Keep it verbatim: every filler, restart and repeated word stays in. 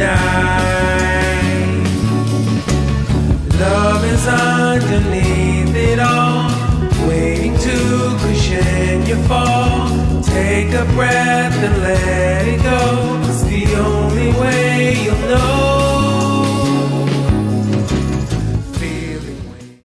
die. Love is underneath it all, waiting to cushion your fall. Take a breath and let it go. It's the only way you'll know.